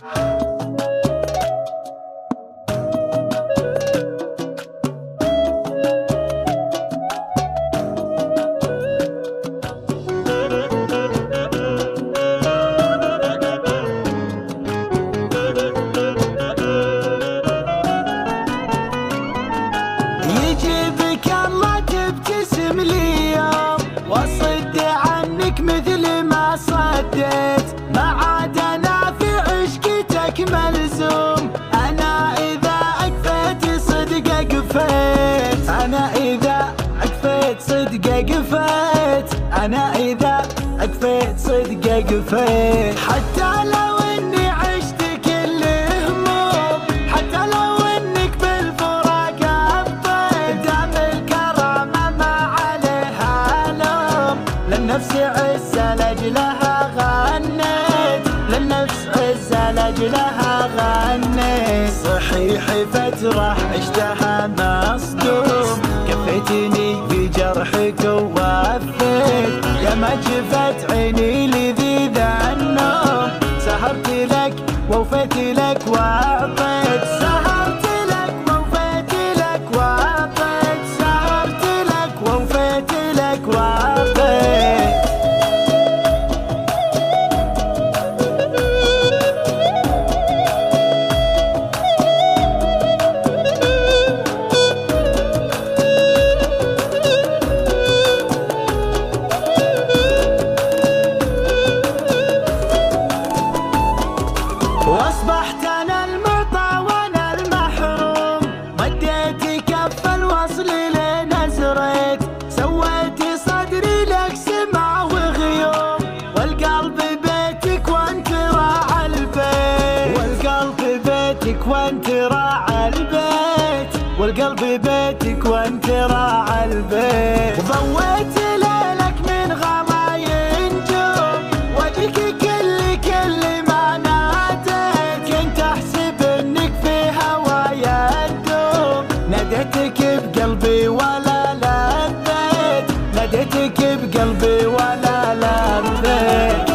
يجيبك الله تبتسم لي يوم واصد عنك مثل ما صديت، ما عاد انا في عشقتك ملزوم. انا اذا اكفيت صدق اكفيت، انا اذا اكفيت صدق اكفيت، انا اذا اكفيت صدق اكفيت. حتى لو اني عشت كل هموم، حتى لو انك بالفراق ابطيت، دام الكرامه ما عليها لوم. للنفس عزه لاجلها غنيت، للنفس عزه لاجلها غنيت. صحيح فتره عشتها مصدوم، كفيتني في جرحك ووفيت. يا ما جفت عيني لذيذ النوم، سهرت لك ووفيت لك واعطيت، سهرت لك ووفيت لك واعطيت، سهرت لك ووفيت لك واعطيت. واصبحت انا المعطى وانا المحروم، مديت كف الوصل لنزريت، سويت صدري لك سمع وغيوم. والقلب بيتك وانت راعى البيت، والقلب بيتك وانت راعى البيت، والقلب بيتك وانت راعى البيت. وضويت ليلك من غلاي نجوم، وجهك كل ما ناديت. كنت احسب انك في هوايا تدوم، ناديتك بقلبي ولا لبيت، ناديتك بقلبي ولا لبيت.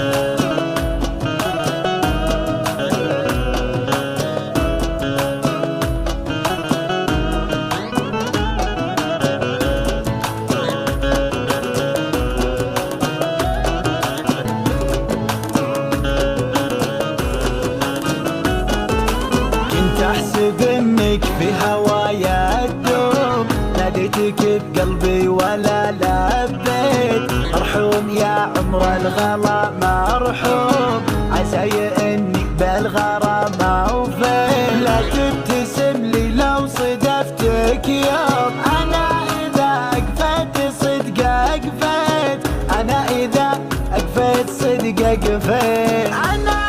احسب انك في هوايا تدوم، ناديتك بقلبي ولا لبيت. مرحوم يا عمر الغلا مرحوم، عساي اني بالغرام وفيت. لا تبتسم لي لو صدفتك يوم، انا اذا اكفيت صدق اكفيت، انا اذا اكفيت صدق اكفيت.